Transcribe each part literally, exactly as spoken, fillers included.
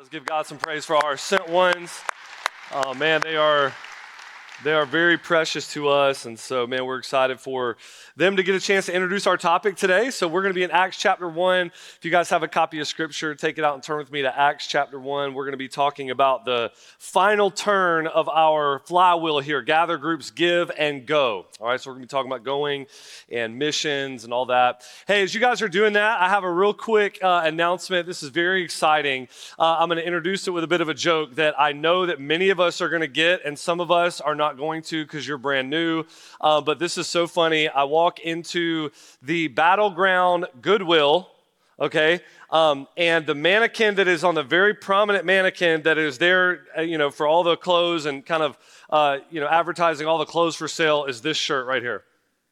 Let's give God some praise for our sent ones. Oh man, they are they are very precious to us, and so man, we're excited for them to get a chance to introduce our topic today. So we're going to be in Acts chapter one. If you guys have a copy of Scripture, take it out and turn with me to Acts chapter one. We're going to be talking about the final turn of our flywheel here: gather groups, give, and go. All right, so we're going to be talking about going and missions and all that. Hey, as you guys are doing that, I have a real quick uh, announcement. This is very exciting. Uh, I'm going to introduce it with a bit of a joke that I know that many of us are going to get, and some of us are not going to because you're brand new. Uh, but this is so funny. I walk into the Battleground Goodwill, okay, um, and the mannequin that is on the very prominent mannequin that is there, uh, you know, for all the clothes and kind of, uh, you know, advertising all the clothes for sale is this shirt right here.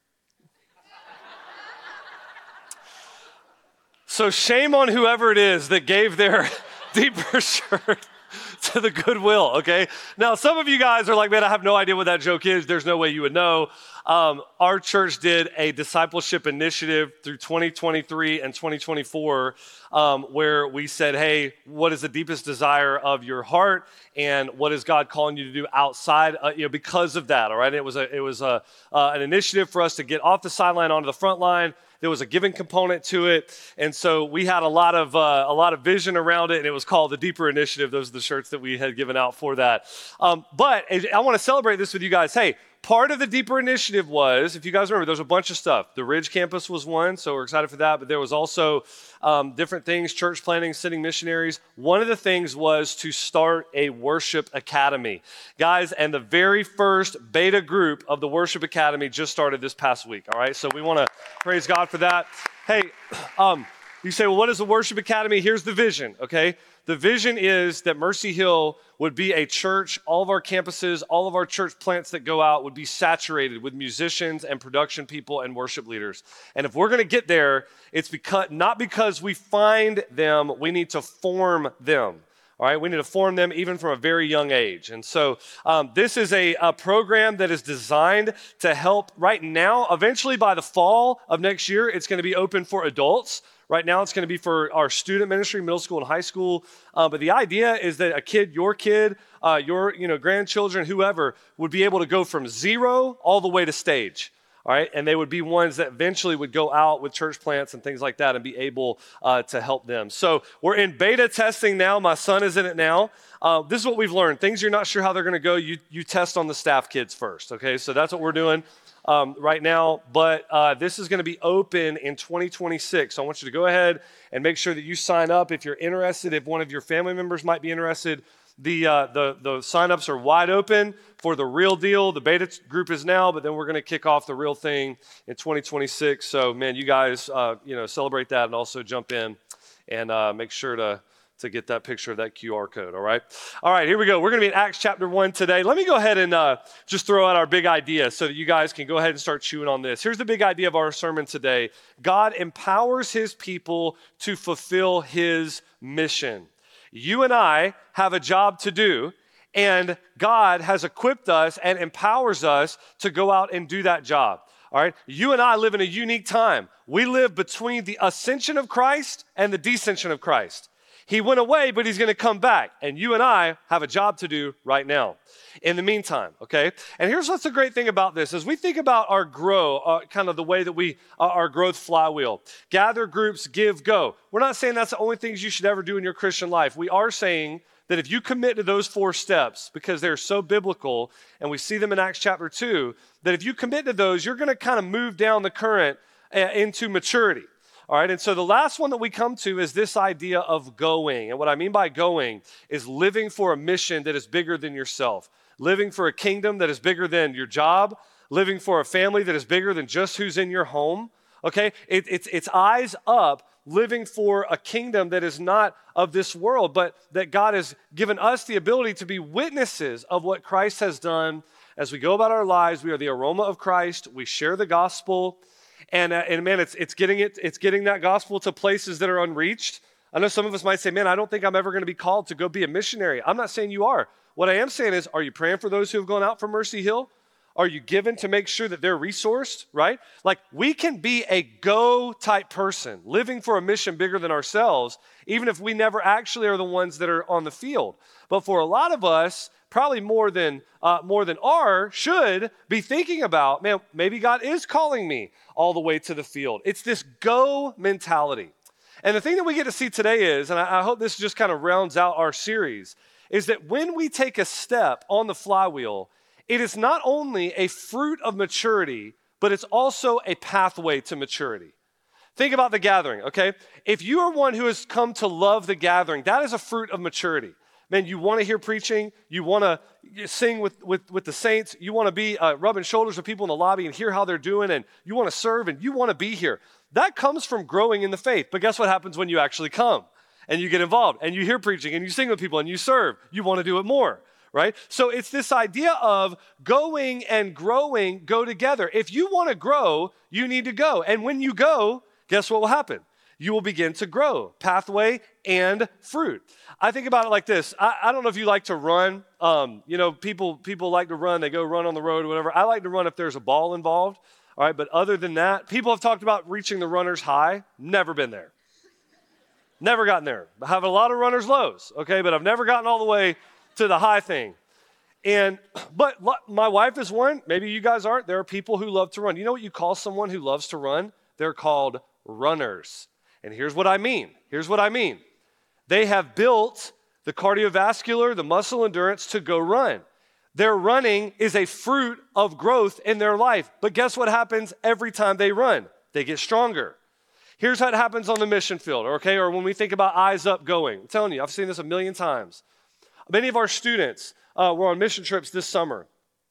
So shame on whoever it is that gave their deeper shirt to the Goodwill, okay? Now, some of you guys are like, man, I have no idea what that joke is. There's no way you would know. Um, our church did a discipleship initiative through twenty twenty-three and twenty twenty-four um, where we said, hey, what is the deepest desire of your heart, and what is God calling you to do outside, uh, you know, because of that, all right? It was a, it was a, uh, an initiative for us to get off the sideline onto the front line. There was a giving component to it, and so we had a lot of uh, a lot of vision around it, and it was called the Deeper Initiative. Those are the shirts that we had given out for that. Um, but I want to celebrate this with you guys. Hey, part of the Deeper Initiative was, if you guys remember, there's a bunch of stuff. The Ridge campus was one, so we're excited for that, but there was also um, different things, church planting, sending missionaries. One of the things was to start a worship academy. Guys, and the very first beta group of the worship academy just started this past week, all right? So we want to praise God for that. Hey, um, you say, well, what is the worship academy? Here's the vision, okay? The vision is that Mercy Hill would be a church. All of our campuses, all of our church plants that go out would be saturated with musicians and production people and worship leaders. And if we're going to get there, it's because not because we find them, we need to form them. All right, we need to form them even from a very young age. And so um, this is a, a program that is designed to help right now. Eventually, by the fall of next year, it's going to be open for adults. Right now, it's going to be for our student ministry, middle school and high school. Uh, but the idea is that a kid, your kid, uh, your you know grandchildren, whoever, would be able to go from zero all the way to stage. All right, and they would be ones that eventually would go out with church plants and things like that and be able uh, to help them. So we're in beta testing now. My son is in it now. Uh, this is what we've learned. Things you're not sure how they're going to go, you you test on the staff kids first. Okay, so that's what we're doing um, right now. But uh, this is going to be open in twenty twenty-six. So I want you to go ahead and make sure that you sign up if you're interested. If one of your family members might be interested. The, uh, the the signups are wide open for the real deal. The beta group is now, but then we're going to kick off the real thing in twenty twenty-six. So, man, you guys, uh, you know, celebrate that and also jump in and uh, make sure to to get that picture of that Q R code. All right, all right. Here we go. We're going to be in Acts chapter one today. Let me go ahead and uh, just throw out our big idea so that you guys can go ahead and start chewing on this. Here's the big idea of our sermon today: God empowers His people to fulfill His mission. You and I have a job to do, and God has equipped us and empowers us to go out and do that job. All right? You and I live in a unique time. We live between the ascension of Christ and the descension of Christ. He went away, but He's going to come back, and you and I have a job to do right now. In the meantime, okay? And here's what's the great thing about this. As we think about our grow, uh, kind of the way that we, uh, our growth flywheel, gather groups, give, go. We're not saying that's the only things you should ever do in your Christian life. We are saying that if you commit to those four steps, because they're so biblical, and we see them in Acts chapter two, that if you commit to those, you're going to kind of move down the current uh, into maturity. All right, and so the last one that we come to is this idea of going. And what I mean by going is living for a mission that is bigger than yourself, living for a kingdom that is bigger than your job, living for a family that is bigger than just who's in your home, okay? It, it's, it's eyes up, living for a kingdom that is not of this world, but that God has given us the ability to be witnesses of what Christ has done. As we go about our lives, we are the aroma of Christ. We share the gospel. And, uh, and man, it's it's getting it, it's getting that gospel to places that are unreached. I know some of us might say, man, I don't think I'm ever going to be called to go be a missionary. I'm not saying you are. What I am saying is, are you praying for those who have gone out from Mercy Hill? are you given to make sure that they're resourced, right? Like we can be a go type person living for a mission bigger than ourselves, even if we never actually are the ones that are on the field. But for a lot of us, probably more than uh, more than are, should be thinking about, man, maybe God is calling me all the way to the field. It's this go mentality. And the thing that we get to see today is, and I, I hope this just kind of rounds out our series, is that when we take a step on the flywheel, it is not only a fruit of maturity, but it's also a pathway to maturity. Think about the gathering, okay? If you are one who has come to love the gathering, that is a fruit of maturity. Man, you want to hear preaching, you want to sing with, with, with the saints, you want to be uh, rubbing shoulders with people in the lobby and hear how they're doing, and you want to serve, and you want to be here. That comes from growing in the faith. But guess what happens when you actually come and you get involved and you hear preaching and you sing with people and you serve? You want to do it more, right? So it's this idea of going and growing go together. If you want to grow, you need to go. And when you go, guess what will happen? You will begin to grow, pathway and fruit. I think about it like this. I, I don't know if you like to run. Um, you know, people people like to run. They go run on the road or whatever. I like to run if there's a ball involved. All right, but other than that, people have talked about reaching the runner's high. Never been there. Never gotten there. I have a lot of runner's lows, okay, but I've never gotten all the way to the high thing. And, but my wife is one. Maybe you guys aren't. There are people who love to run. You know what you call someone who loves to run? They're called runners. And here's what I mean. Here's what I mean. They have built the cardiovascular, the muscle endurance to go run. Their running is a fruit of growth in their life. But guess what happens every time they run? They get stronger. Here's how it happens on the mission field, okay? Or when we think about eyes up going. I'm telling you, I've seen this a million times. Many of our students uh, were on mission trips this summer.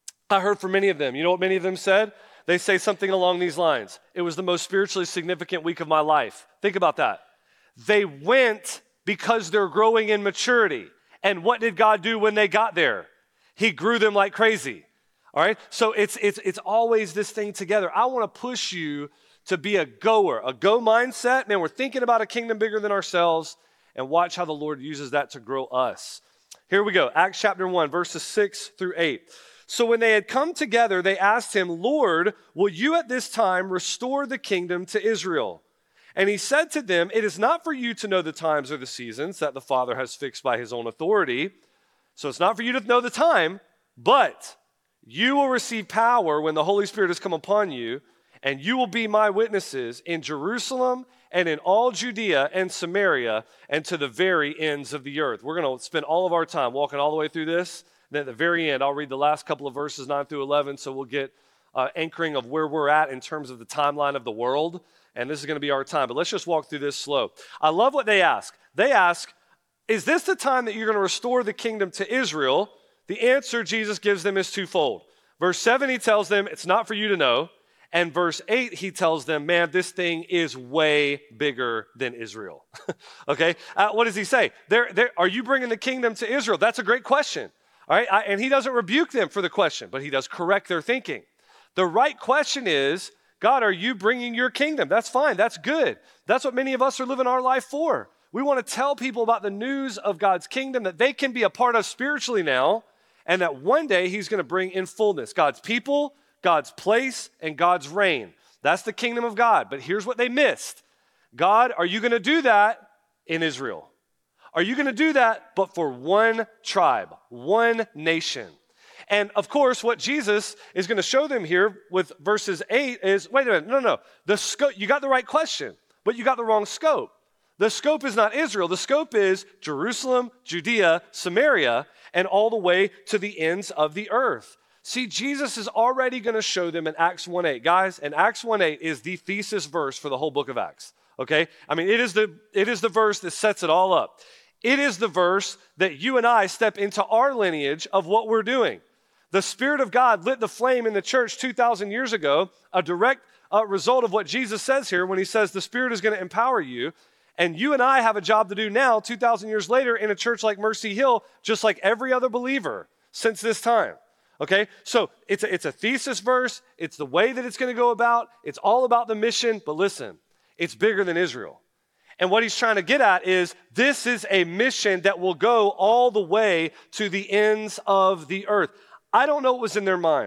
I heard from many of them. You know what many of them said? They say something along these lines. It was the most spiritually significant week of my life. Think about that. They went because they're growing in maturity. And what did God do when they got there? He grew them like crazy. All right? So it's it's it's always this thing together. I want to push you to be a goer, a go mindset. Man, we're thinking about a kingdom bigger than ourselves, and watch how the Lord uses that to grow us. Here we go. Acts chapter one, verses six through eight. So when they had come together, they asked him, Lord, will you at this time restore the kingdom to Israel? And he said to them, it is not for you to know the times or the seasons that the Father has fixed by his own authority. So it's not for you to know the time, but you will receive power when the Holy Spirit has come upon you, and you will be my witnesses in Jerusalem and in all Judea and Samaria and to the very ends of the earth. We're going to spend all of our time walking all the way through this. Then at the very end, I'll read the last couple of verses, nine through eleven, so we'll get uh, anchoring of where we're at in terms of the timeline of the world, and this is going to be our time. But let's just walk through this slow. I love what they ask. They ask, is this the time that you're going to restore the kingdom to Israel? The answer Jesus gives them is twofold. Verse seven, he tells them, it's not for you to know. And verse eight, he tells them, man, this thing is way bigger than Israel. Okay? Uh, what does he say? They're, they're, are you bringing the kingdom to Israel? That's a great question. All right? I, and he doesn't rebuke them for the question, but he does correct their thinking. The right question is, God, are you bringing your kingdom? That's fine. That's good. That's what many of us are living our life for. We want to tell people about the news of God's kingdom that they can be a part of spiritually now, and that one day he's going to bring in fullness God's people, God's place, and God's reign. That's the kingdom of God. But here's what they missed. God, are you going to do that in Israel? Are you going to do that but for one tribe, one nation? And of course, what Jesus is going to show them here with verses eight is, wait a minute, no, no, the scope, you got the right question, but you got the wrong scope. The scope is not Israel. The scope is Jerusalem, Judea, Samaria, and all the way to the ends of the earth. See, Jesus is already going to show them in Acts one eight. Guys, and Acts one eight is the thesis verse for the whole book of Acts, okay? I mean, it is the it is the verse that sets it all up. It is the verse that you and I step into our lineage of what we're doing. The Spirit of God lit the flame in the church two thousand years ago, a direct uh, result of what Jesus says here when he says the Spirit is going to empower you. And you and I have a job to do now, two thousand years later, in a church like Mercy Hill, just like every other believer since this time. Okay? So it's a, it's a thesis verse. It's the way that it's going to go about. It's all about the mission. But listen, it's bigger than Israel. And what he's trying to get at is this is a mission that will go all the way to the ends of the earth. I don't know what was in their mind.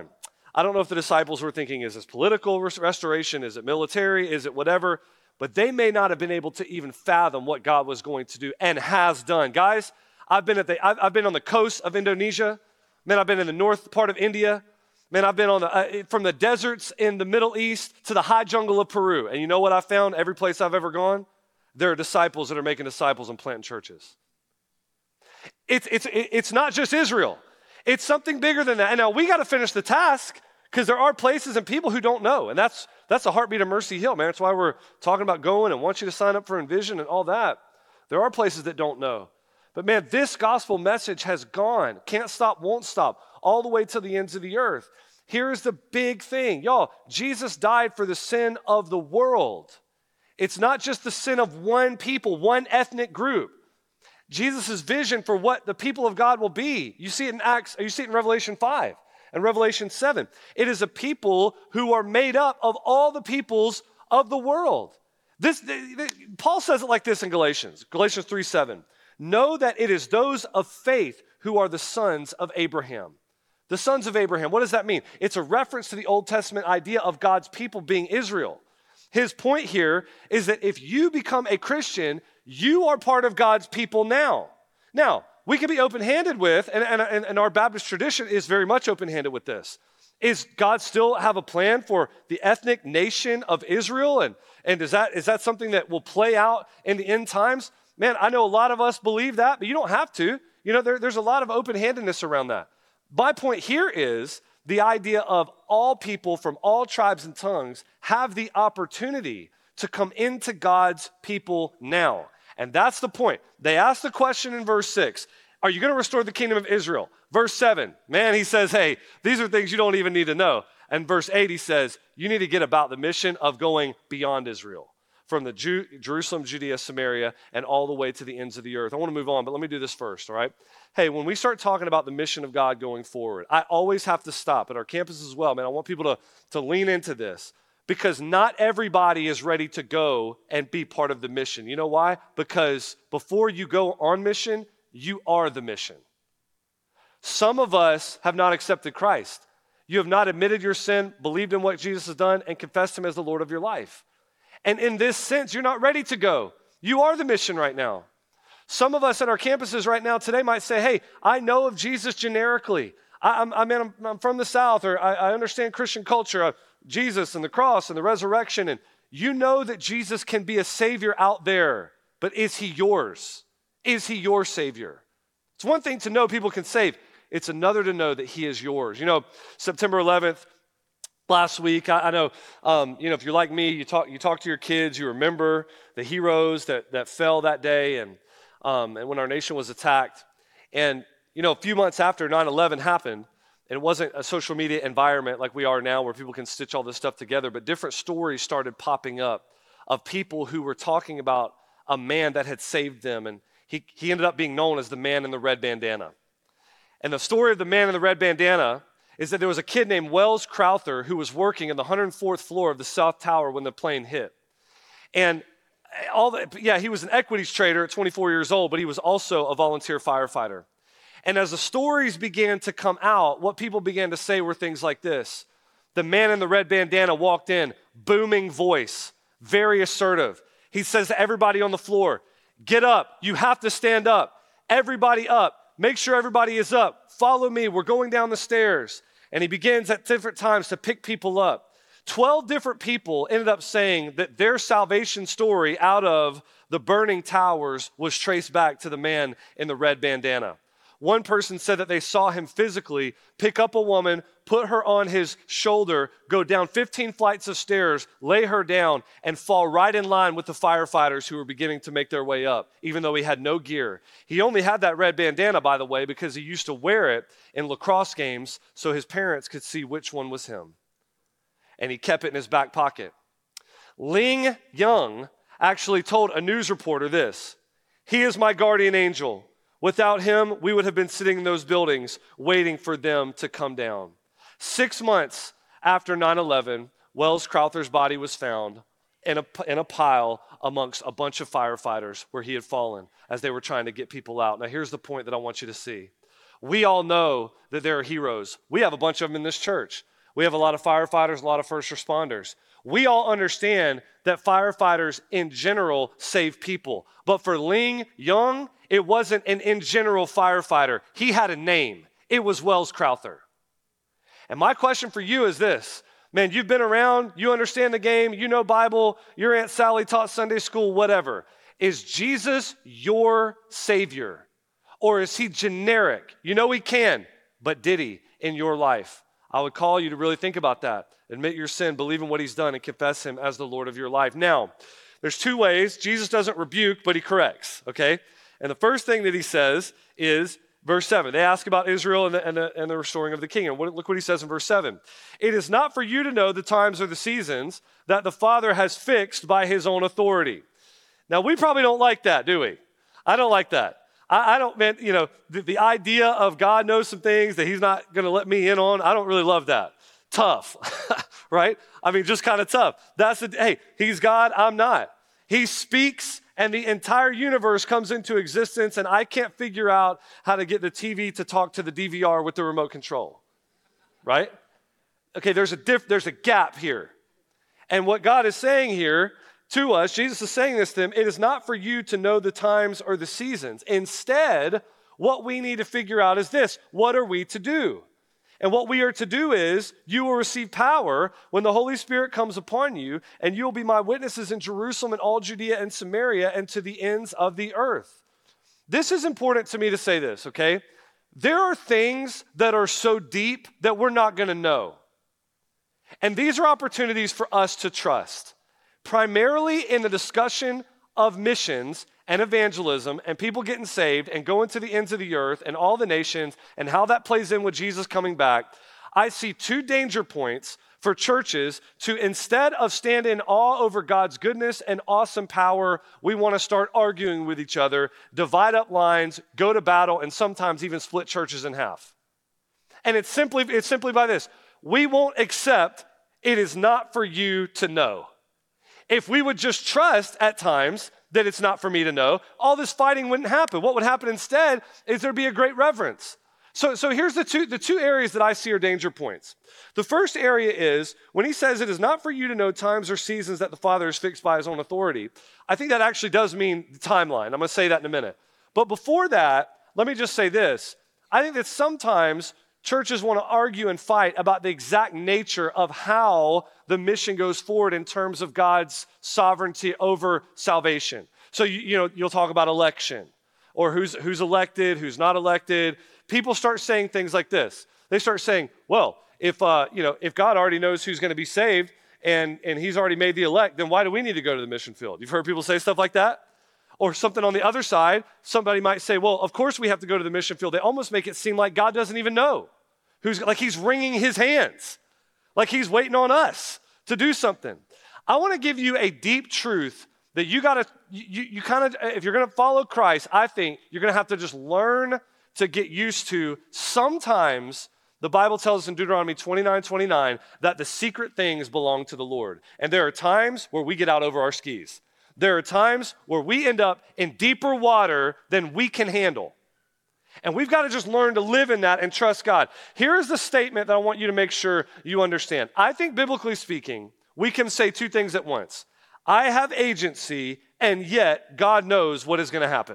I don't know if the disciples were thinking, is this political res- restoration? Is it military? Is it whatever? But they may not have been able to even fathom what God was going to do and has done. Guys, I've been at the, I've, I've been on the coast of Indonesia. Man, I've been in the north part of India. Man, I've been on the, uh, from the deserts in the Middle East to the high jungle of Peru. And you know what I found every place I've ever gone? There are disciples that are making disciples and planting churches. It's, it's, it's not just Israel. It's something bigger than that. And now we got to finish the task because there are places and people who don't know. And that's, that's the heartbeat of Mercy Hill, man. That's why we're talking about going and want you to sign up for Envision and all that. There are places that don't know. But man, this gospel message has gone. Can't stop, won't stop, all the way to the ends of the earth. Here's the big thing. Y'all, Jesus died for the sin of the world. It's not just the sin of one people, one ethnic group. Jesus' vision for what the people of God will be. You see it in Acts, you see it in Revelation five and Revelation seven. It is a people who are made up of all the peoples of the world. This, Paul says it like this in Galatians, Galatians three seven. Know that it is those of faith who are the sons of Abraham. The sons of Abraham, what does that mean? It's a reference to the Old Testament idea of God's people being Israel. His point here is that if you become a Christian, you are part of God's people now. Now, we can be open-handed with, and, and, and our Baptist tradition is very much open-handed with this. Is God still have a plan for the ethnic nation of Israel? And, and is that, is that something that will play out in the end times? Man, I know a lot of us believe that, but you don't have to. You know, there, there's a lot of open-handedness around that. My point here is the idea of all people from all tribes and tongues have the opportunity to come into God's people now. And that's the point. They asked the question in verse six, are you going to restore the kingdom of Israel? Verse seven, man, he says, hey, these are things you don't even need to know. And verse eight, he says, you need to get about the mission of going beyond Israel, from the Jew, Jerusalem, Judea, Samaria, and all the way to the ends of the earth. I want to move on, but let me do this first, all right? Hey, when we start talking about the mission of God going forward, I always have to stop at our campus as well, man. I want people to, to lean into this because not everybody is ready to go and be part of the mission. You know why? Because before you go on mission, you are the mission. Some of us have not accepted Christ. You have not admitted your sin, believed in what Jesus has done, and confessed him as the Lord of your life. And in this sense, you're not ready to go. You are the mission right now. Some of us at our campuses right now today might say, hey, I know of Jesus generically. I, I'm, I mean, I'm, I'm from the South, or I, I understand Christian culture, uh, Jesus and the cross and the resurrection. And you know that Jesus can be a savior out there, but is he yours? Is he your savior? It's one thing to know people can save. It's another to know that he is yours. You know, September eleventh, last week, I, I know, um, you know, if you're like me, you talk, you talk to your kids, you remember the heroes that that fell that day, and um, and when our nation was attacked. And you know, a few months after nine eleven happened, and it wasn't a social media environment like we are now, where people can stitch all this stuff together, but different stories started popping up of people who were talking about a man that had saved them, and he he ended up being known as the man in the red bandana. And the story of the man in the red bandana is that there was a kid named Wells Crowther who was working in the one hundred fourth floor of the South Tower when the plane hit. And all the, yeah, he was an equities trader at twenty-four years old, but he was also a volunteer firefighter. And as the stories began to come out, what people began to say were things like this. The man in the red bandana walked in, booming voice, very assertive. He says to everybody on the floor, get up, you have to stand up. Everybody up. Make sure everybody is up. Follow me. We're going down the stairs. And he begins at different times to pick people up. Twelve different people ended up saying that their salvation story out of the burning towers was traced back to the man in the red bandana. One person said that they saw him physically pick up a woman, put her on his shoulder, go down fifteen flights of stairs, lay her down, and fall right in line with the firefighters who were beginning to make their way up, even though he had no gear. He only had that red bandana, by the way, because he used to wear it in lacrosse games so his parents could see which one was him. And he kept it in his back pocket. Ling Young actually told a news reporter this: he is my guardian angel. Without him, we would have been sitting in those buildings waiting for them to come down. Six months after nine eleven, Wells Crowther's body was found in a, in a pile amongst a bunch of firefighters where he had fallen as they were trying to get people out. Now, here's the point that I want you to see. We all know that there are heroes. We have a bunch of them in this church. We have a lot of firefighters, a lot of first responders. We all understand that firefighters in general save people. But for Ling Young, it wasn't an in general firefighter. He had a name. It was Wells Crowther. And my question for you is this. Man, you've been around, you understand the game, you know Bible, your Aunt Sally taught Sunday school, whatever. Is Jesus your Savior? Or is he generic? You know he can, but did he in your life? I would call you to really think about that. Admit your sin, believe in what he's done, and confess him as the Lord of your life. Now, there's two ways. Jesus doesn't rebuke, but he corrects, okay? And the first thing that he says is, verse seven, they ask about Israel and the, and the, and the restoring of the kingdom. What, look what he says in verse seven. It is not for you to know the times or the seasons that the Father has fixed by his own authority. Now, we probably don't like that, do we? I don't like that. I, I don't, man, you know, the, the idea of God knows some things that he's not going to let me in on, I don't really love that. Tough, right? I mean, just kind of tough. That's the, hey, he's God, I'm not. He speaks and the entire universe comes into existence and I can't figure out how to get the T V to talk to the D V R with the remote control, right? Okay, there's a diff, there's a gap here. And what God is saying here to us, Jesus is saying this to them, it is not for you to know the times or the seasons. Instead, what we need to figure out is this, what are we to do? And what we are to do is, you will receive power when the Holy Spirit comes upon you, and you will be my witnesses in Jerusalem and all Judea and Samaria and to the ends of the earth. This is important to me to say this, okay? There are things that are so deep that we're not going to know. And these are opportunities for us to trust, primarily in the discussion of missions and evangelism and people getting saved and going to the ends of the earth and all the nations and how that plays in with Jesus coming back. I see two danger points for churches to, instead of stand in awe over God's goodness and awesome power, we want to start arguing with each other, divide up lines, go to battle, and sometimes even split churches in half. And it's simply, it's simply by this. We won't accept it is not for you to know. If we would just trust at times that it's not for me to know, all this fighting wouldn't happen. What would happen instead is there'd be a great reverence. So, so here's the two, the two areas that I see are danger points. The first area is when he says it is not for you to know times or seasons that the Father has fixed by his own authority. I think that actually does mean the timeline. I'm going to say that in a minute. But before that, let me just say this. I think that sometimes churches want to argue and fight about the exact nature of how the mission goes forward in terms of God's sovereignty over salvation. So, you, you know, you'll talk about election or who's, who's elected, who's not elected. People start saying things like this. They start saying, well, if, uh, you know, if God already knows who's going to be saved and, and he's already made the elect, then why do we need to go to the mission field? You've heard people say stuff like that? Or something on the other side, somebody might say, well, of course we have to go to the mission field. They almost make it seem like God doesn't even know. Who's like he's wringing his hands, like he's waiting on us to do something. I want to give you a deep truth that you got to, you, you kind of, if you're going to follow Christ, I think you're going to have to just learn to get used to. Sometimes the Bible tells us in Deuteronomy twenty-nine twenty-nine that the secret things belong to the Lord. And there are times where we get out over our skis. There are times where we end up in deeper water than we can handle. And we've got to just learn to live in that and trust God. Here is the statement that I want you to make sure you understand. I think biblically speaking, we can say two things at once. I have agency, and yet God knows what is going to happen.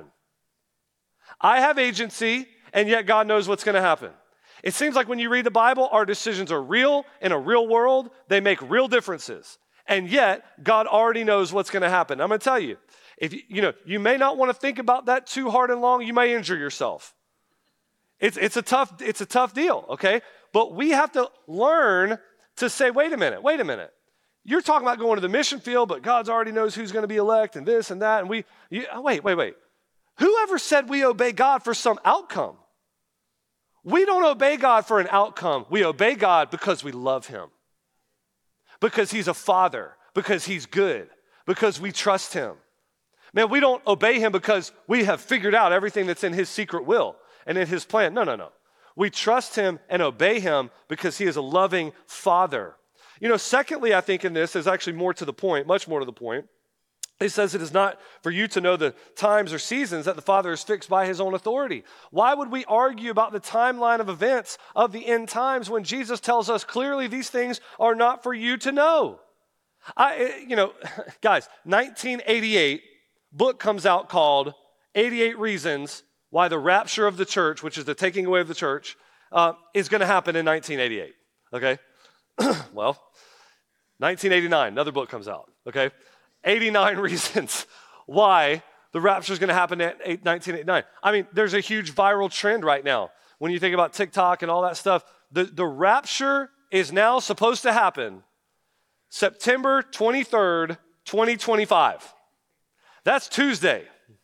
I have agency, and yet God knows what's going to happen. It seems like when you read the Bible, our decisions are real in a real world. They make real differences. And yet, God already knows what's going to happen. I'm going to tell you, if you, you know, you may not want to think about that too hard and long. You may injure yourself. It's, it's, a tough, it's a tough deal, okay? But we have to learn to say, wait a minute, wait a minute. You're talking about going to the mission field, but God already knows who's going to be elect and this and that. And we, you, wait, wait, wait. Whoever said we obey God for some outcome? We don't obey God for an outcome. We obey God because we love him. Because he's a father, because he's good, because we trust him. Man, we don't obey him because we have figured out everything that's in his secret will and in his plan. No, no, no. We trust him and obey him because he is a loving father. You know, secondly, I think in this is actually more to the point, much more to the point. He says it is not for you to know the times or seasons that the Father has fixed by his own authority. Why would we argue about the timeline of events of the end times when Jesus tells us clearly these things are not for you to know? I, you know, guys, nineteen eighty-eight, book comes out called eighty-eight Reasons Why the Rapture of the Church, which is the taking away of the church, uh, is going to happen in nineteen eighty-eight, okay? Well, nineteen eighty-nine, another book comes out, okay? eighty-nine reasons why the rapture is going to happen in nineteen eighty-nine. I mean, there's a huge viral trend right now. When you think about TikTok and all that stuff, the, the rapture is now supposed to happen September twenty-third, twenty twenty-five. That's Tuesday.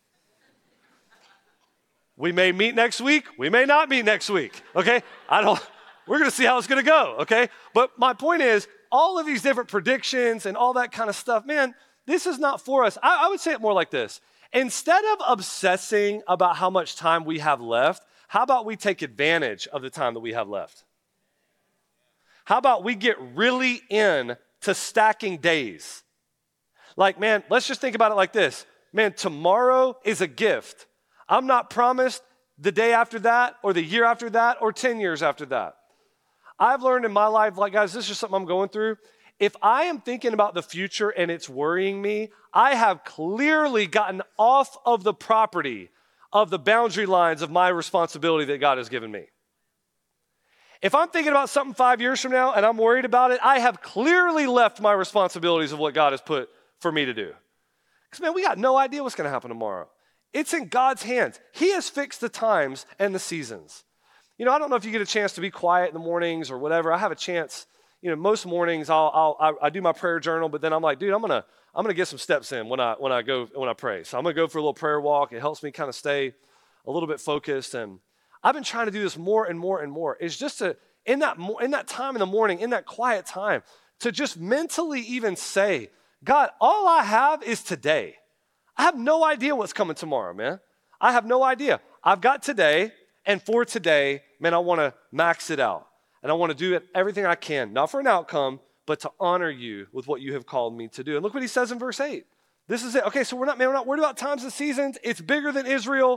We may meet next week. We may not meet next week, okay? I don't, we're going to see how it's going to go, okay? But my point is, all of these different predictions and all that kind of stuff, man, this is not for us. I, I would say it more like this. Instead of obsessing about how much time we have left, how about we take advantage of the time that we have left? How about we get really in to stacking days? Like, man, let's just think about it like this. Man, tomorrow is a gift. I'm not promised the day after that or the year after that or ten years after that. I've learned in my life, like, guys, this is just something I'm going through. If I am thinking about the future and it's worrying me, I have clearly gotten off of the property of the boundary lines of my responsibility that God has given me. If I'm thinking about something five years from now and I'm worried about it, I have clearly left my responsibilities of what God has put for me to do. Because, man, we got no idea what's going to happen tomorrow. It's in God's hands. He has fixed the times and the seasons. You know, I don't know if you get a chance to be quiet in the mornings or whatever. I have a chance. You know, most mornings I'll, I'll I, I do my prayer journal, but then I'm like, dude, I'm gonna I'm gonna get some steps in when I when I go when I pray. So I'm gonna go for a little prayer walk. It helps me kind of stay a little bit focused. And I've been trying to do this more and more and more. It's just to in that in that time in the morning, in that quiet time, to just mentally even say, God, all I have is today. I have no idea what's coming tomorrow, man. I have no idea. I've got today, and for today, man, I want to max it out. And I want to do it, everything I can, not for an outcome, but to honor you with what you have called me to do. And look what he says in verse eight. This is it. Okay, so we're not, man, we're not worried about times and seasons. It's bigger than Israel,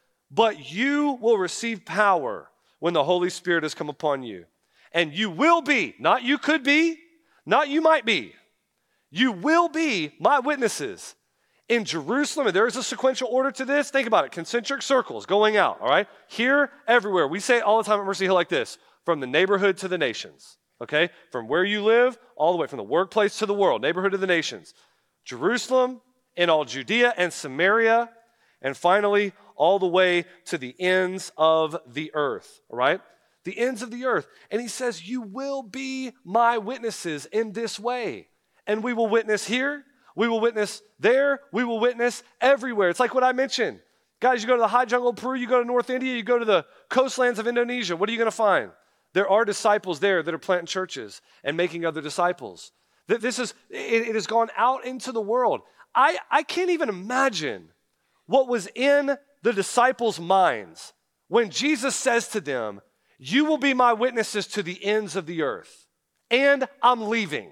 but you will receive power when the Holy Spirit has come upon you. And you will be, not you could be, not you might be. You will be my witnesses in Jerusalem. And there is a sequential order to this. Think about it. Concentric circles going out, all right? Here, everywhere. We say it all the time at Mercy Hill like this. From the neighborhood to the nations, okay? From where you live, all the way from the workplace to the world, neighborhood to the nations. Jerusalem, in all Judea and Samaria, and finally, all the way to the ends of the earth, all right? The ends of the earth. And he says, you will be my witnesses in this way. And we will witness here, we will witness there, we will witness everywhere. It's like what I mentioned. Guys, you go to the high jungle of Peru, you go to North India, you go to the coastlands of Indonesia, what are you going to find? There are disciples there that are planting churches and making other disciples. This is, it, it has gone out into the world. I, I can't even imagine what was in the disciples' minds when Jesus says to them, you will be my witnesses to the ends of the earth, and I'm leaving.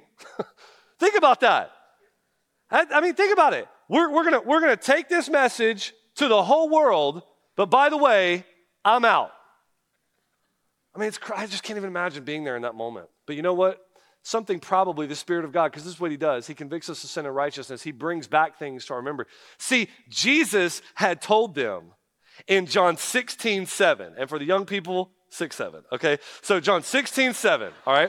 Think about that. I, I mean, think about it. We're, we're gonna, we're gonna take this message to the whole world, but by the way, I'm out. I mean, it's, I just can't even imagine being there in that moment. But you know what? Something probably the Spirit of God, because this is what he does. He convicts us of sin and righteousness. He brings back things to our memory. See, Jesus had told them in John sixteen seven, and for the young people, six seven, okay? So John sixteen seven, all right?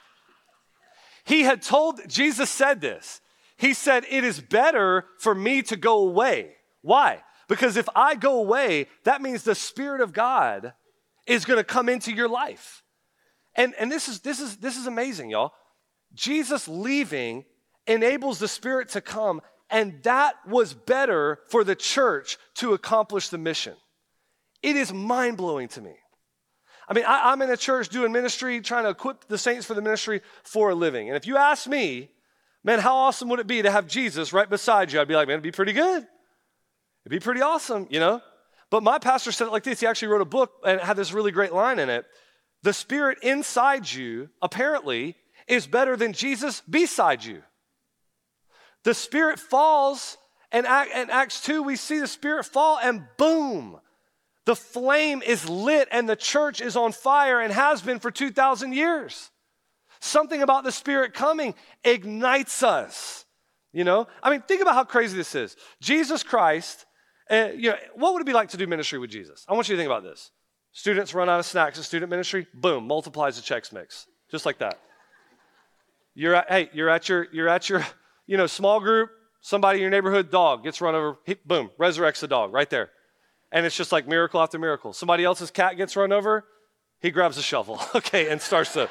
He had told, Jesus said this. He said, it is better for me to go away. Why? Because if I go away, that means the Spirit of God is going to come into your life. And, and this is, this is, this is amazing, y'all. Jesus leaving enables the Spirit to come, and that was better for the church to accomplish the mission. It is mind-blowing to me. I mean, I, I'm in a church doing ministry, trying to equip the saints for the ministry for a living. And if you ask me, man, how awesome would it be to have Jesus right beside you? I'd be like, man, it'd be pretty good. It'd be pretty awesome, you know? But my pastor said it like this. He actually wrote a book and it had this really great line in it. The Spirit inside you, apparently, is better than Jesus beside you. The Spirit falls And in Acts two, we see the Spirit fall and boom, the flame is lit and the church is on fire and has been for two thousand years. Something about the Spirit coming ignites us, you know? I mean, think about how crazy this is. Jesus Christ, uh, you know, what would it be like to do ministry with Jesus? I want you to think about this. Students run out of snacks at student ministry, boom, multiplies the checks mix, just like that. You're at, hey, you're at your, you're at your, you know, small group, somebody in your neighborhood, dog gets run over, he, boom, resurrects the dog right there. And it's just like miracle after miracle. Somebody else's cat gets run over, he grabs a shovel, okay, and starts to...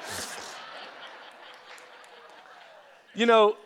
You know,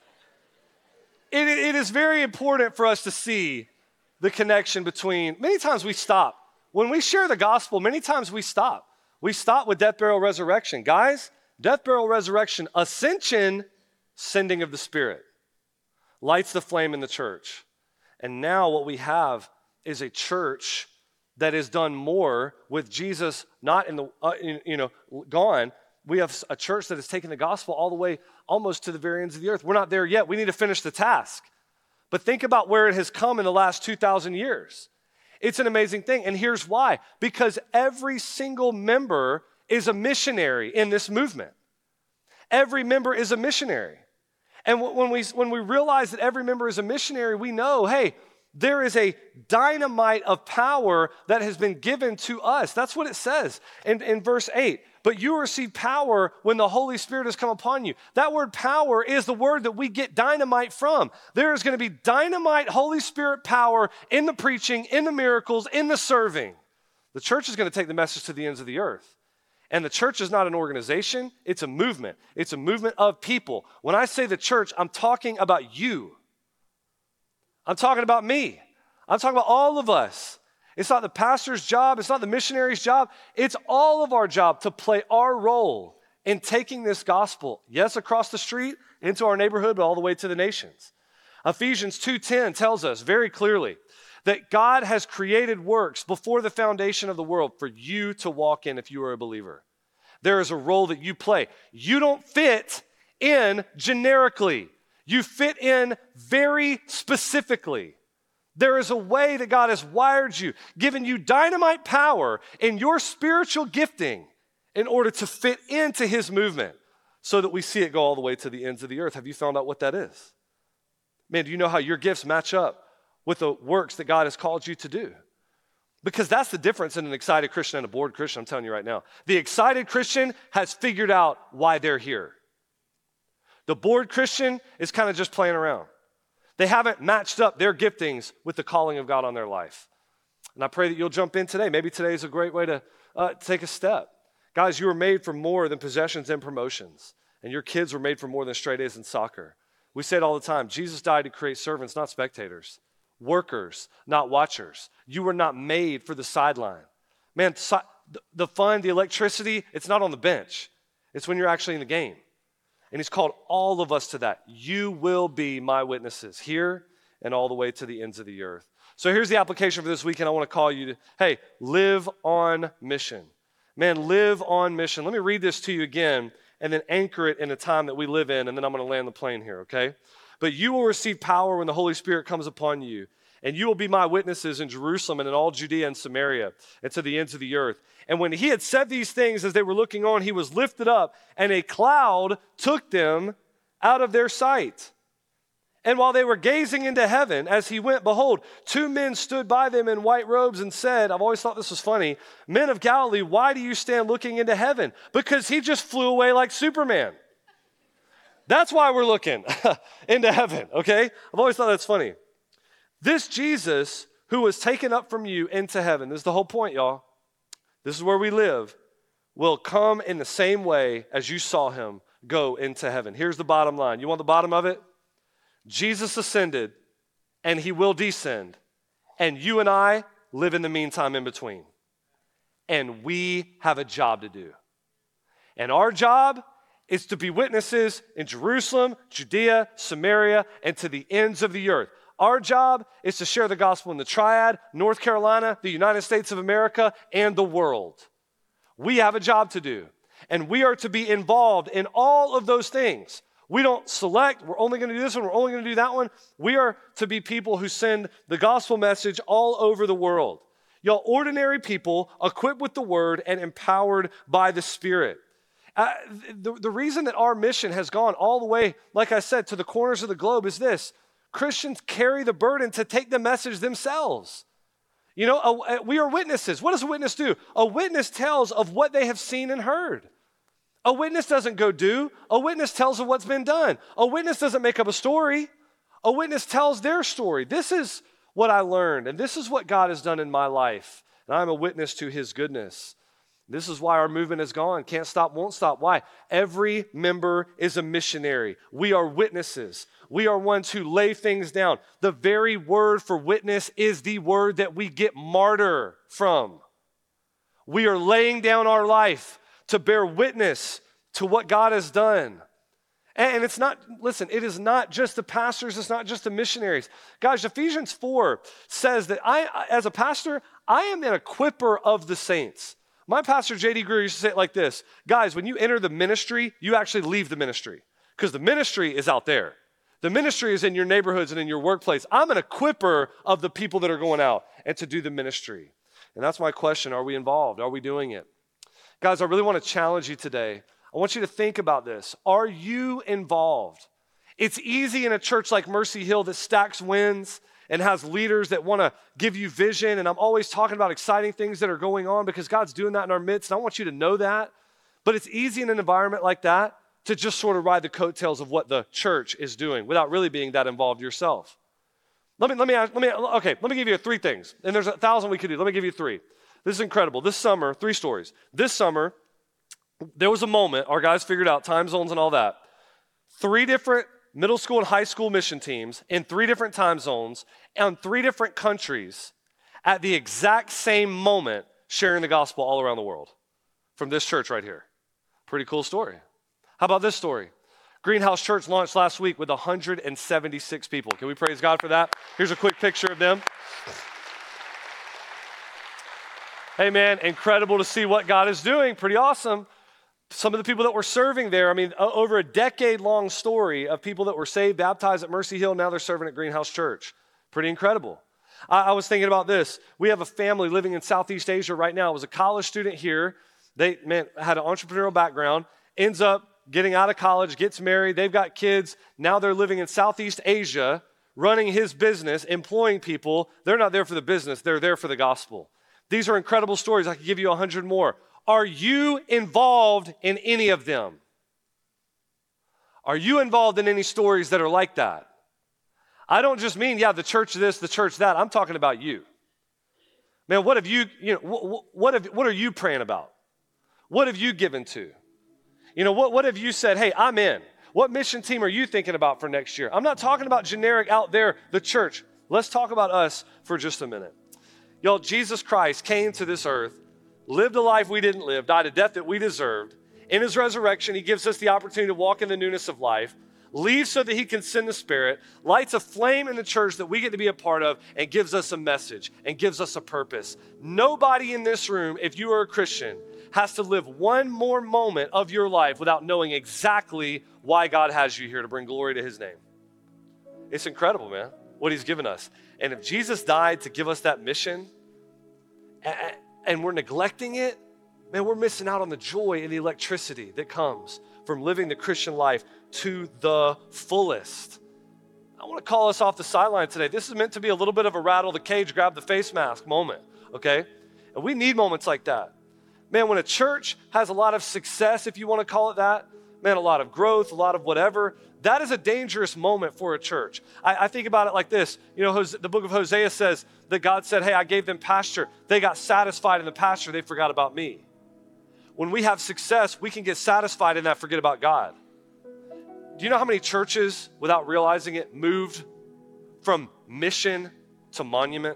it, it is very important for us to see the connection between, many times we stop. When we share the gospel, many times we stop. We stop with death, burial, resurrection. Guys, death, burial, resurrection, ascension, sending of the Spirit. Lights the flame in the church. And now what we have is a church that has done more with Jesus not in the, uh, in, you know, gone. We have a church that has taken the gospel all the way almost to the very ends of the earth. We're not there yet. We need to finish the task. But think about where it has come in the last two thousand years. It's an amazing thing. And here's why. Because every single member is a missionary in this movement. Every member is a missionary. And when we, when we realize that every member is a missionary, we know, hey, there is a dynamite of power that has been given to us. That's what it says in, in verse eight. But you receive power when the Holy Spirit has come upon you. That word power is the word that we get dynamite from. There is going to be dynamite Holy Spirit power in the preaching, in the miracles, in the serving. The church is going to take the message to the ends of the earth. And the church is not an organization, it's a movement. It's a movement of people. When I say the church, I'm talking about you. I'm talking about me. I'm talking about all of us. It's not the pastor's job. It's not the missionary's job. It's all of our job to play our role in taking this gospel, yes, across the street, into our neighborhood, but all the way to the nations. Ephesians two ten tells us very clearly that God has created works before the foundation of the world for you to walk in if you are a believer. There is a role that you play. You don't fit in generically. You fit in very specifically. There is a way that God has wired you, given you dynamite power in your spiritual gifting in order to fit into his movement so that we see it go all the way to the ends of the earth. Have you found out what that is? Man, do you know how your gifts match up with the works that God has called you to do? Because that's the difference in an excited Christian and a bored Christian, I'm telling you right now. The excited Christian has figured out why they're here. The bored Christian is kind of just playing around. They haven't matched up their giftings with the calling of God on their life. And I pray that you'll jump in today. Maybe today is a great way to uh, take a step. Guys, you were made for more than possessions and promotions. And your kids were made for more than straight A's in soccer. We say it all the time. Jesus died to create servants, not spectators. Workers, not watchers. You were not made for the sideline. Man, so, the fun, the electricity, it's not on the bench. It's when you're actually in the game. And he's called all of us to that. You will be my witnesses here and all the way to the ends of the earth. So here's the application for this weekend. I want to call you to, hey, live on mission. Man, live on mission. Let me read this to you again and then anchor it in the time that we live in, and then I'm going to land the plane here, okay? But you will receive power when the Holy Spirit comes upon you, and you will be my witnesses in Jerusalem and in all Judea and Samaria and to the ends of the earth. And when he had said these things, as they were looking on, he was lifted up, and a cloud took them out of their sight. And while they were gazing into heaven as he went, behold, two men stood by them in white robes and said, I've always thought this was funny, men of Galilee, why do you stand looking into heaven? Because he just flew away like Superman. That's why we're looking into heaven, okay? I've always thought that's funny. This Jesus who was taken up from you into heaven, this is the whole point, y'all. This is where we live, will come in the same way as you saw him go into heaven. Here's the bottom line. You want the bottom of it? Jesus ascended, and he will descend, and you and I live in the meantime in between. And we have a job to do. And our job is to be witnesses in Jerusalem, Judea, Samaria, and to the ends of the earth. Our job is to share the gospel in the Triad, North Carolina, the United States of America, and the world. We have a job to do, and we are to be involved in all of those things. We don't select, we're only going to do this one, we're only going to do that one. We are to be people who send the gospel message all over the world. Y'all, ordinary people equipped with the word and empowered by the Spirit. Uh, the, the reason that our mission has gone all the way, like I said, to the corners of the globe is this. Christians carry the burden to take the message themselves. You know, a, a, we are witnesses. What does a witness do? A witness tells of what they have seen and heard. A witness doesn't go do. A witness tells of what's been done. A witness doesn't make up a story. A witness tells their story. This is what I learned, and this is what God has done in my life, and I'm a witness to his goodness. This is why our movement is gone. Can't stop, won't stop. Why? Every member is a missionary. We are witnesses. We are ones who lay things down. The very word for witness is the word that we get martyr from. We are laying down our life to bear witness to what God has done. And it's not, listen, it is not just the pastors, it's not just the missionaries. Guys, Ephesians four says that I, as a pastor, I am an equipper of the saints. My pastor, J D Greer, used to say it like this. Guys, when you enter the ministry, you actually leave the ministry because the ministry is out there. The ministry is in your neighborhoods and in your workplace. I'm an equipper of the people that are going out and to do the ministry. And that's my question. Are we involved? Are we doing it? Guys, I really want to challenge you today. I want you to think about this. Are you involved? It's easy in a church like Mercy Hill that stacks wins and has leaders that want to give you vision. And I'm always talking about exciting things that are going on because God's doing that in our midst. And I want you to know that. But it's easy in an environment like that to just sort of ride the coattails of what the church is doing without really being that involved yourself. Let me, let me, let me, okay, let me give you three things. And there's a thousand we could do. Let me give you three. This is incredible. This summer, three stories. This summer, there was a moment, our guys figured out time zones and all that. Three different middle school and high school mission teams in three different time zones and three different countries at the exact same moment sharing the gospel all around the world from this church right here. Pretty cool story. How about this story? Greenhouse Church launched last week with one hundred seventy-six people. Can we praise God for that? Here's a quick picture of them. Hey man, incredible to see what God is doing. Pretty awesome. Some of the people that were serving there, I mean, over a decade-long story of people that were saved, baptized at Mercy Hill, now they're serving at Greenhouse Church. Pretty incredible. I, I was thinking about this. We have a family living in Southeast Asia right now. It was a college student here. They man, had an entrepreneurial background, ends up getting out of college, gets married, they've got kids. Now they're living in Southeast Asia, running his business, employing people. They're not there for the business. They're there for the gospel. These are incredible stories. I could give you a hundred more. Are you involved in any of them? Are you involved in any stories that are like that? I don't just mean, yeah, the church this, the church that. I'm talking about you. Man, what have you, you know, what, what, have, what are you praying about? What have you given to? You know, what, what have you said, hey, I'm in? What mission team are you thinking about for next year? I'm not talking about generic out there, the church. Let's talk about us for just a minute. Y'all, Jesus Christ came to this earth, lived a life we didn't live, died a death that we deserved. In his resurrection, he gives us the opportunity to walk in the newness of life, leaves so that he can send the Spirit, lights a flame in the church that we get to be a part of, and gives us a message and gives us a purpose. Nobody in this room, if you are a Christian, has to live one more moment of your life without knowing exactly why God has you here to bring glory to his name. It's incredible, man, what he's given us. And if Jesus died to give us that mission, and we're neglecting it, man, we're missing out on the joy and the electricity that comes from living the Christian life to the fullest. I want to call us off the sideline today. This is meant to be a little bit of a rattle the cage, grab the face mask moment, okay? And we need moments like that. Man, when a church has a lot of success, if you want to call it that, man, a lot of growth, a lot of whatever, that is a dangerous moment for a church. I, I think about it like this. You know, Hosea, the book of Hosea says that God said, hey, I gave them pasture. They got satisfied in the pasture. They forgot about me. When we have success, we can get satisfied in that, forget about God. Do you know how many churches, without realizing it, moved from mission to monument?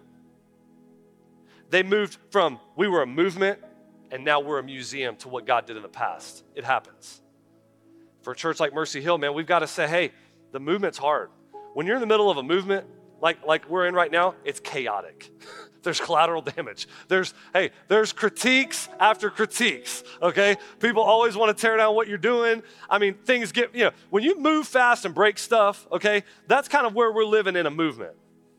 They moved from, we were a movement, and now we're a museum to what God did in the past. It happens. For a church like Mercy Hill, man, we've got to say, hey, the movement's hard. When you're in the middle of a movement like, like we're in right now, it's chaotic. there's collateral damage. There's, hey, there's critiques after critiques, okay? People always want to tear down what you're doing. I mean, things get, you know, when you move fast and break stuff, okay, that's kind of where we're living in a movement.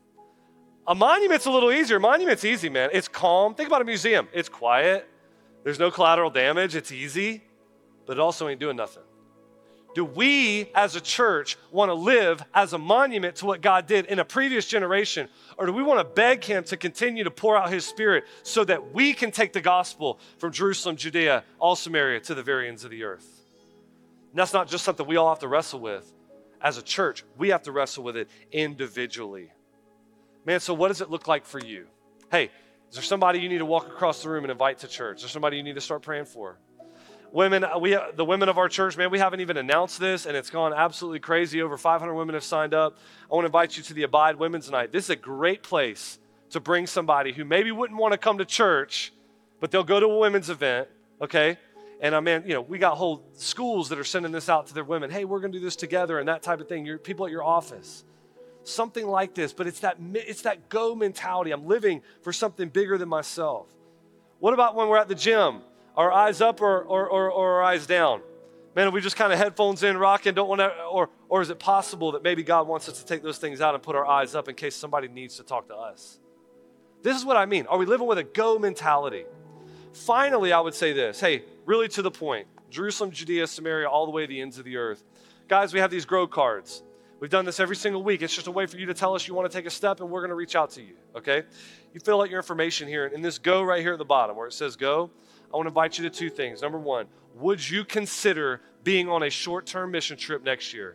A monument's a little easier. Monument's easy, man. It's calm. Think about a museum. It's quiet. There's no collateral damage. It's easy, but it also ain't doing nothing. Do we as a church want to live as a monument to what God did in a previous generation? Or do we want to beg him to continue to pour out his spirit so that we can take the gospel from Jerusalem, Judea, all Samaria to the very ends of the earth? And that's not just something we all have to wrestle with. As a church, we have to wrestle with it individually. Man, so what does it look like for you? Hey, is there somebody you need to walk across the room and invite to church? Is there somebody you need to start praying for? Women, we the women of our church, man, we haven't even announced this, and it's gone absolutely crazy. Over five hundred women have signed up. I want to invite you to the Abide Women's Night. This is a great place to bring somebody who maybe wouldn't want to come to church, but they'll go to a women's event, okay? And I mean, you know, we got whole schools that are sending this out to their women. Hey, we're going to do this together and that type of thing. Your people at your office. Something like this, but it's that it's that go mentality. I'm living for something bigger than myself. What about when we're at the gym? Our eyes up or, or, or, or our eyes down? Man, are we just kind of headphones in, rocking, don't want to, or, or is it possible that maybe God wants us to take those things out and put our eyes up in case somebody needs to talk to us? This is what I mean. Are we living with a go mentality? Finally, I would say this. Hey, really to the point. Jerusalem, Judea, Samaria, all the way to the ends of the earth. Guys, we have these grow cards. We've done this every single week. It's just a way for you to tell us you want to take a step, and we're going to reach out to you, okay? You fill out your information here. In this go right here at the bottom where it says go, I want to invite you to two things. Number one, would you consider being on a short-term mission trip next year?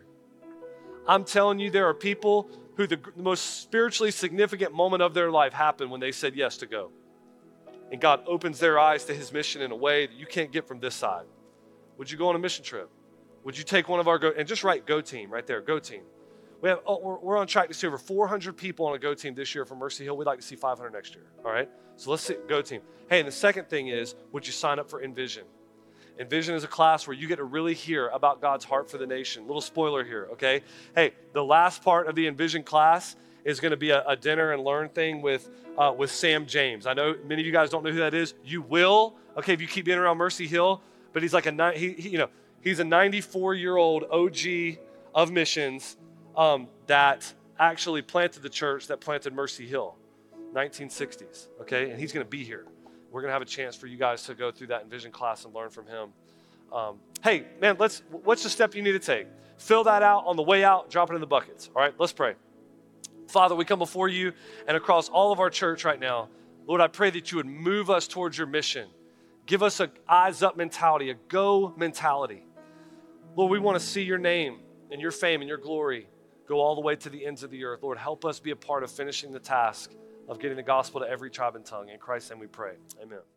I'm telling you, there are people who the, the most spiritually significant moment of their life happened when they said yes to go. And God opens their eyes to his mission in a way that you can't get from this side. Would you go on a mission trip? Would you take one of our go, and just write go team right there, go team. We have, oh, we're, we're on track to see over four hundred people on a go team this year from Mercy Hill. We'd like to see five hundred next year, all right? So let's see, go team. Hey, and the second thing is, would you sign up for Envision? Envision is a class where you get to really hear about God's heart for the nation. Little spoiler here, okay? Hey, the last part of the Envision class is going to be a, a dinner and learn thing with, uh, with Sam James. I know many of you guys don't know who that is. You will, okay, if you keep being around Mercy Hill, but he's like a, he, he, you know, he's a ninety-four-year-old O G of missions um, that actually planted the church that planted Mercy Hill, nineteen sixties, okay? And he's going to be here. We're going to have a chance for you guys to go through that Envision class and learn from him. Um, hey, man, let's. what's the step you need to take? Fill that out on the way out, drop it in the buckets, all right? Let's pray. Father, we come before you and across all of our church right now. Lord, I pray that you would move us towards your mission. Give us a eyes up mentality, a go mentality. Lord, we want to see your name and your fame and your glory go all the way to the ends of the earth. Lord, help us be a part of finishing the task of getting the gospel to every tribe and tongue. In Christ's name we pray. Amen.